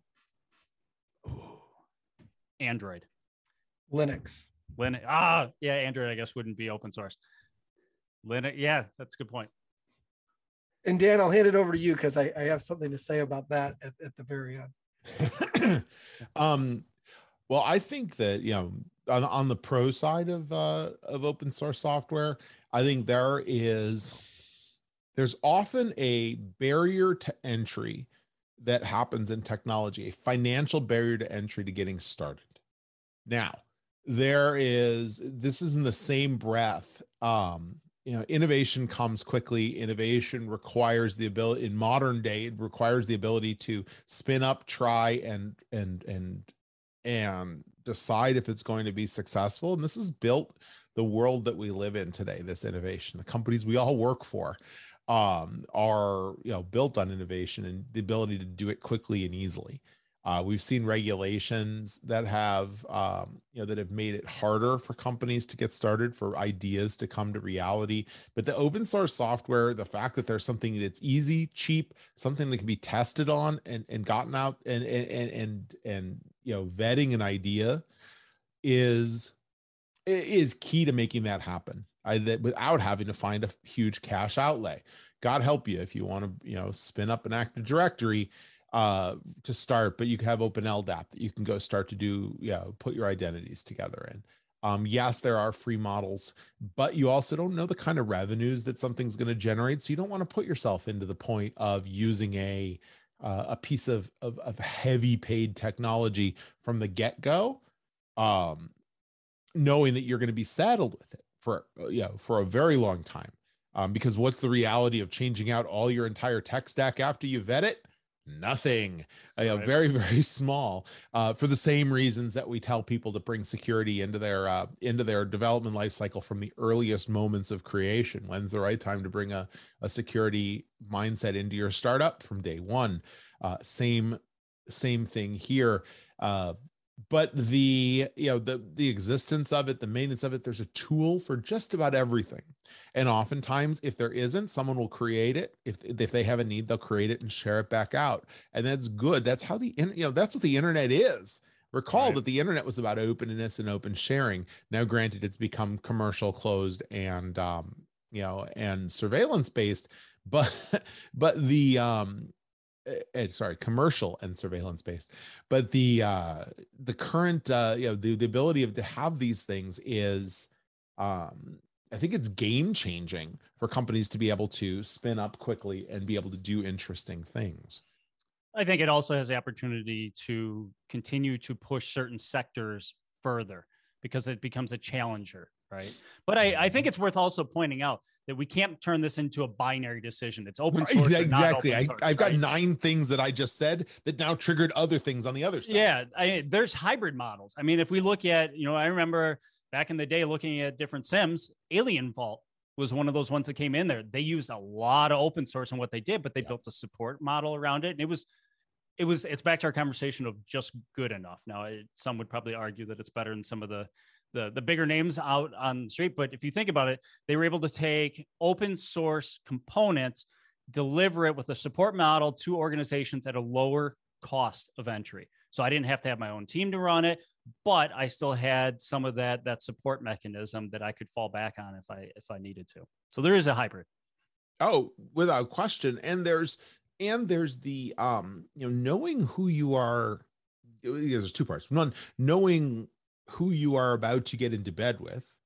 Android. Linux. Yeah, Android, I guess, wouldn't be open source. Linux, yeah, that's a good point. And Dan, I'll hand it over to you because I have something to say about that at the very end. Well, I think that, you know, on the pro side of open source software, I think there's often a barrier to entry that happens in technology, a financial barrier to entry to getting started. Now, this is in the same breath. You know, innovation comes quickly. Innovation requires the ability, in modern day, it requires the ability to spin up, try, and decide if it's going to be successful. And this has built the world that we live in today. This innovation, the companies we all work for, are, you know, built on innovation and the ability to do it quickly and easily. We've seen regulations that have, that have made it harder for companies to get started, for ideas to come to reality. But the open source software, the fact that there's something that's easy, cheap, something that can be tested on and gotten out and vetting an idea is key to making that happen. Without having to find a huge cash outlay. God help you if you want to, spin up an Active Directory to start, but you can have Open LDAP that you can go start to do, put your identities together in. Yes, there are free models, but you also don't know the kind of revenues that something's going to generate. So you don't want to put yourself into the point of using a piece of heavy paid technology from the get-go, knowing that you're going to be saddled with it for a very long time. Because what's the reality of changing out all your entire tech stack after you vet it? Nothing. Right. Very, very small, for the same reasons that we tell people to bring security into their development lifecycle from the earliest moments of creation. When's the right time to bring a security mindset into your startup? From day one. Same thing here. But the existence of it, the maintenance of it, there's a tool for just about everything. And oftentimes, if there isn't, someone will create it. If they have a need, they'll create it and share it back out. And that's good. That's how that's what the internet is. Recall that the internet was about openness and open sharing. Now, granted, it's become commercial, closed, and and surveillance based, but commercial and surveillance based, but the current the ability to have these things is I think it's game changing for companies to be able to spin up quickly and be able to do interesting things. I think it also has the opportunity to continue to push certain sectors further because it becomes a challenger. Right. But I think it's worth also pointing out that we can't turn this into a binary decision. It's open source. Exactly. Open source, I've got 9 things that I just said that now triggered other things on the other side. Yeah. There's hybrid models. I mean, if we look at, I remember back in the day looking at different SIMs, Alien Vault was one of those ones that came in there. They used a lot of open source in what they did, but they built a support model around it. And it's back to our conversation of just good enough. Now, some would probably argue that it's better than some of the bigger names out on the street. But if you think about it, they were able to take open source components, deliver it with a support model to organizations at a lower cost of entry. So I didn't have to have my own team to run it, but I still had some of that support mechanism that I could fall back on if I needed to. So there is a hybrid. Oh, without question. And there's the knowing who you are. There's 2 parts. One, knowing who you are about to get into bed with,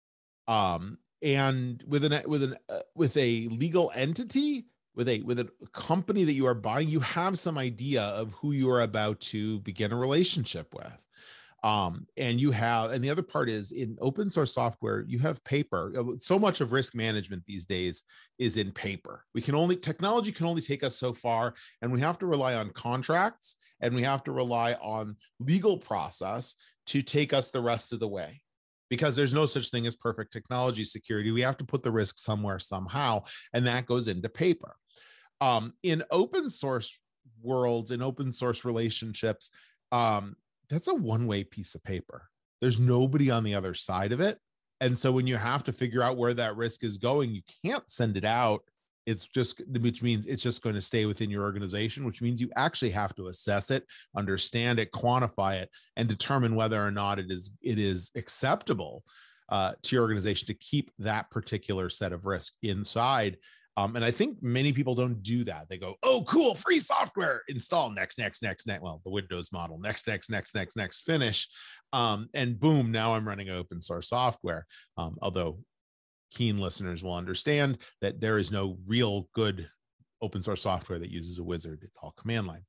and with a legal entity, with a company that you are buying, you have some idea of who you are about to begin a relationship with. And the other part is, in open source software, you have paper. So much of risk management these days is in paper. Technology can only take us so far, and we have to rely on contracts, and we have to rely on legal process to take us the rest of the way, because there's no such thing as perfect technology security. We have to put the risk somewhere, somehow, and that goes into paper. In open source worlds, in open source relationships, that's a one-way piece of paper. There's nobody on the other side of it. And so when you have to figure out where that risk is going, you can't send it out. Which means it's just going to stay within your organization, which means you actually have to assess it, understand it, quantify it, and determine whether or not it is acceptable to your organization to keep that particular set of risk inside. And I think many people don't do that. They go, "Oh, cool, free software, install, next. Well, the Windows model, next, finish. And boom, now I'm running open source software." Although keen listeners will understand that there is no real good open source software that uses a wizard. It's all command line.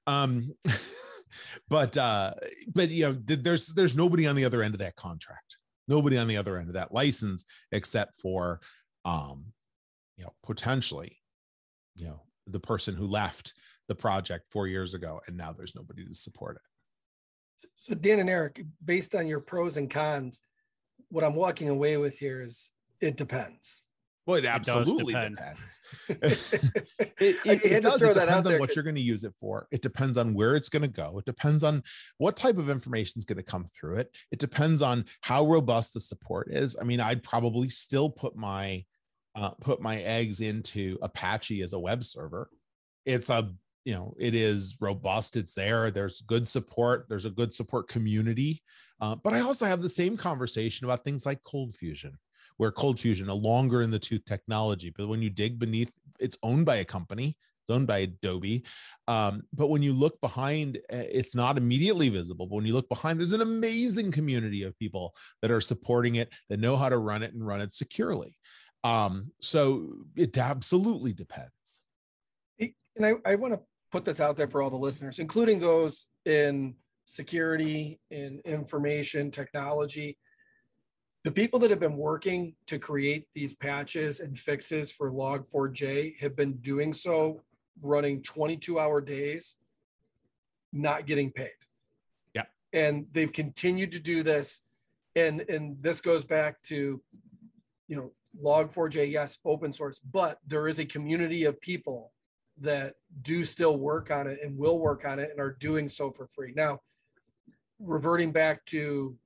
But there's nobody on the other end of that contract, nobody on the other end of that license, except for, potentially, the person who left the project 4 years ago, and now there's nobody to support it. So Dan and Eric, based on your pros and cons, what I'm walking away with here is, it depends. Well, it absolutely depends. It depends on what you're going to use it for. It depends on where it's going to go. It depends on what type of information is going to come through it. It depends on how robust the support is. I mean, I'd probably still put my eggs into Apache as a web server. It is robust. It's there. There's good support. There's a good support community. But I also have the same conversation about things like Cold Fusion, where Cold Fusion, a longer in the tooth technology, but when you dig beneath, it's owned by a company. It's owned by Adobe. But when you look behind, it's not immediately visible. But when you look behind, there's an amazing community of people that are supporting it, that know how to run it and run it securely. So it absolutely depends. And I want to put this out there for all the listeners, including those in security, in information technology. The people that have been working to create these patches and fixes for Log4j have been doing so running 22-hour days, not getting paid. Yeah. And they've continued to do this. And this goes back to, you know, Log4j, yes, open source, but there is a community of people that do still work on it and will work on it and are doing so for free. Now, reverting back to,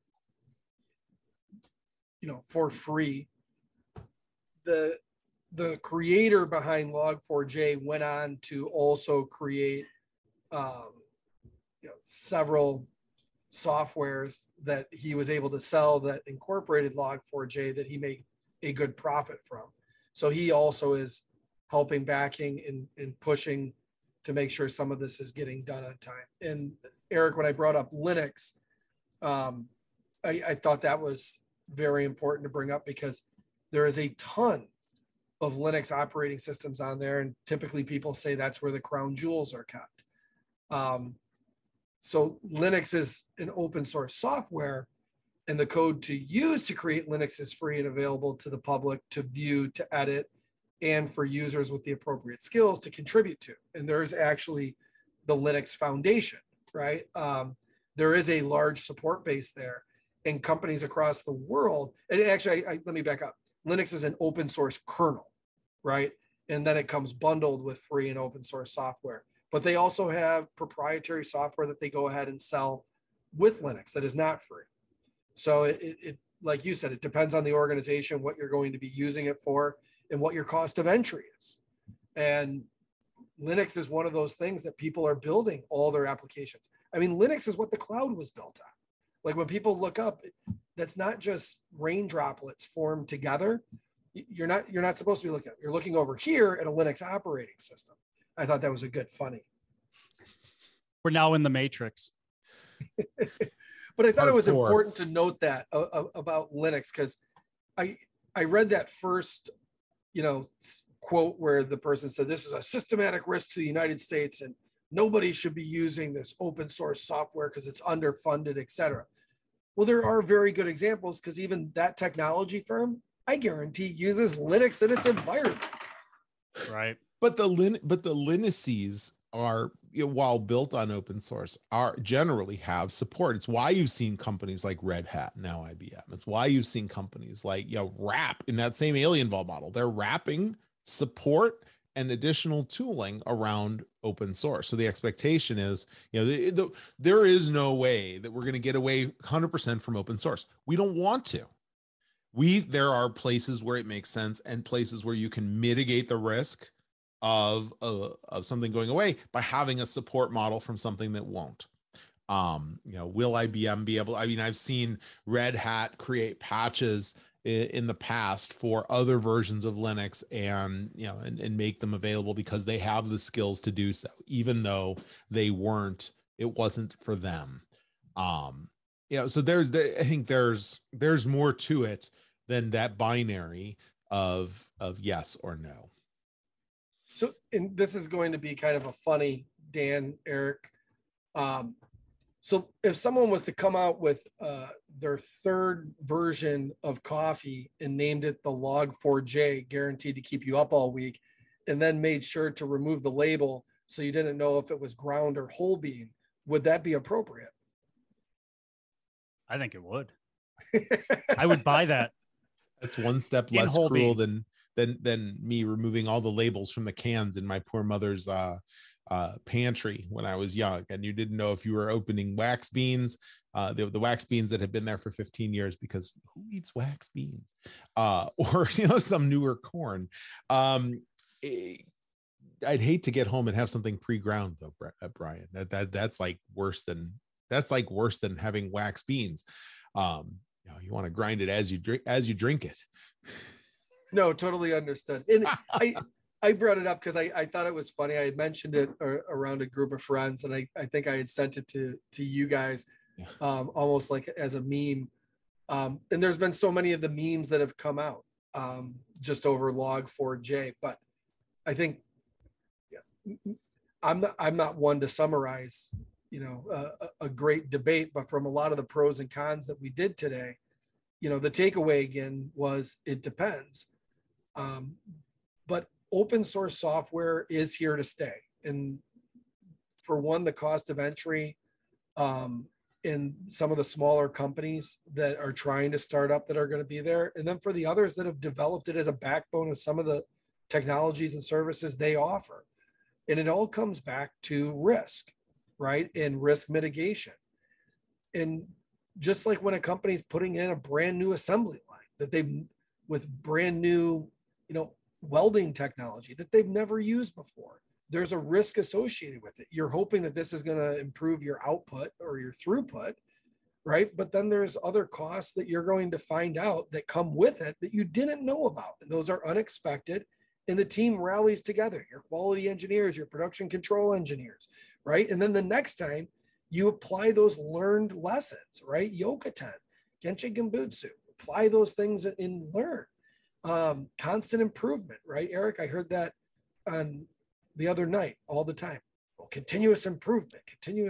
you know, for free, the creator behind Log4j went on to also create several softwares that he was able to sell that incorporated Log4j that he made a good profit from. So he also is helping, backing, and pushing to make sure some of this is getting done on time. And Eric, when I brought up Linux, I thought that was very important to bring up because there is a ton of Linux operating systems on there. And typically people say that's where the crown jewels are kept. So Linux is an open source software, and the code to use to create Linux is free and available to the public to view, to edit, and for users with the appropriate skills to contribute to. And there's actually the Linux Foundation, right? There is a large support base there, and companies across the world. And actually, let me back up. Linux is an open source kernel, right? And then it comes bundled with free and open source software. But they also have proprietary software that they go ahead and sell with Linux that is not free. So it like you said, it depends on the organization, what you're going to be using it for, and what your cost of entry is. And Linux is one of those things that people are building all their applications. I mean, Linux is what the cloud was built on. Like when people look up, that's not just rain droplets formed together. You're not supposed to be looking. You're looking over here at a Linux operating system. I thought that was a good funny. We're now in the Matrix. But I thought it was important to note that about Linux, because I read that first, quote where the person said, this is a systematic risk to the United States and nobody should be using this open source software because it's underfunded, et cetera. Well, there are very good examples, because even that technology firm, I guarantee, uses Linux in its environment. Right. But the Linuxes are, while built on open source, are generally have support. It's why you've seen companies like Red Hat, now IBM. It's why you've seen companies like Wrap in that same Alienval model. They're wrapping support and additional tooling around open source. So the expectation is, there is no way that we're going to get away 100% from open source. We don't want to. There are places where it makes sense and places where you can mitigate the risk of something going away by having a support model from something that won't. Will IBM be able? I mean, I've seen Red Hat create patches in the past for other versions of Linux and make them available because they have the skills to do so, even though it wasn't for them. So I think there's more to it than that binary of yes or no. So, and this is going to be kind of a funny, Dan, Eric. So if someone was to come out with their third version of coffee and named it the Log4j, guaranteed to keep you up all week, and then made sure to remove the label so you didn't know if it was ground or whole bean, would that be appropriate? I think it would. I would buy that. That's one step less cruel than me removing all the labels from the cans in my poor mother's pantry when I was young, and you didn't know if you were opening wax beans, the wax beans that had been there for 15 years, because who eats wax beans, or some newer corn. I'd hate to get home and have something pre-ground though, Brian. That's like worse than having wax beans. You want to grind it as you drink it. No, totally understood. And I brought it up because I thought it was funny. I had mentioned it around a group of friends, and I think I had sent it to you guys, almost like as a meme. And there's been so many of the memes that have come out just over Log4j, but I think I'm not one to summarize, a great debate, but from a lot of the pros and cons that we did today, the takeaway again was it depends. But open source software is here to stay. And for one, the cost of entry in some of the smaller companies that are trying to start up that are going to be there. And then for the others that have developed it as a backbone of some of the technologies and services they offer. And it all comes back to risk, right? And risk mitigation. And just like when a company's putting in a brand new assembly line that they've with brand new, welding technology that they've never used before, there's a risk associated with it. You're hoping that this is going to improve your output or your throughput, right? But then there's other costs that you're going to find out that come with it that you didn't know about. And those are unexpected. And the team rallies together, your quality engineers, your production control engineers, right? And then the next time you apply those learned lessons, right? Yokoten, Genshin Genbutsu, apply those things and learn. Constant improvement, right? Eric, I heard that on the other night all the time. Well, continuous improvement.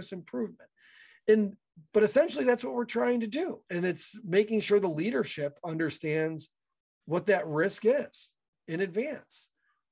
But essentially that's what we're trying to do. And it's making sure the leadership understands what that risk is in advance.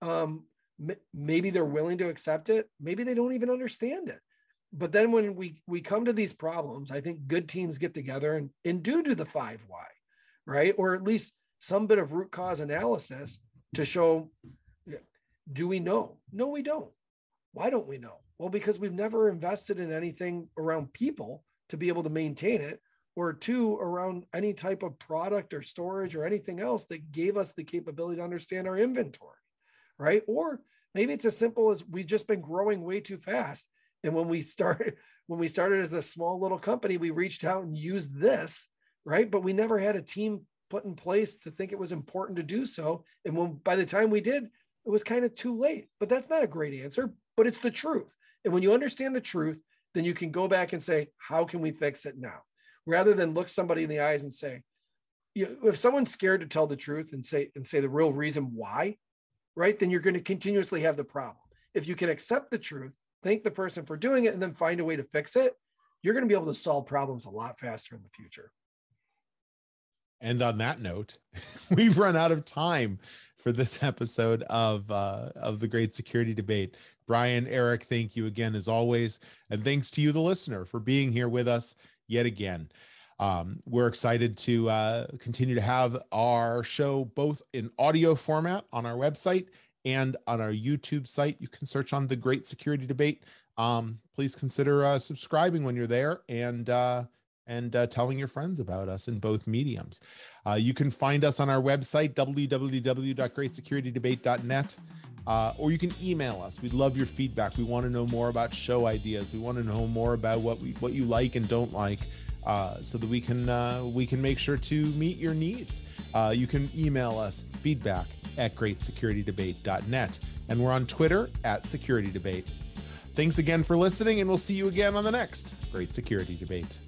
Maybe they're willing to accept it. Maybe they don't even understand it. But then when we come to these problems, I think good teams get together and do the 5 why, right? Or at least some bit of root cause analysis to show, do we know? No, we don't. Why don't we know? Well, because we've never invested in anything around people to be able to maintain it, or 2, around any type of product or storage or anything else that gave us the capability to understand our inventory, right? Or maybe it's as simple as we've just been growing way too fast. And when we started as a small little company, we reached out and used this, right? But we never had a team put in place to think it was important to do so. And by the time we did, it was kind of too late. But that's not a great answer, but it's the truth. And when you understand the truth, then you can go back and say, how can we fix it now? Rather than look somebody in the eyes and say, if someone's scared to tell the truth and say the real reason why, right? Then you're going to continuously have the problem. If you can accept the truth, thank the person for doing it, and then find a way to fix it, you're going to be able to solve problems a lot faster in the future. And on that note, we've run out of time for this episode of the Great Security Debate. Brian, Eric, thank you again as always. And thanks to you, the listener, for being here with us yet again. We're excited to continue to have our show both in audio format on our website and on our YouTube site. You can search on the Great Security Debate. Please consider subscribing when you're there and telling your friends about us in both mediums. You can find us on our website, www.greatsecurity-debate.net, or you can email us. We'd love your feedback. We want to know more about show ideas. We want to know more about what you like and don't like, so that we can make sure to meet your needs. You can email us feedback@greatsecurity-debate.net, and we're on Twitter @SecurityDebate. Thanks again for listening, and we'll see you again on the next Great Security Debate.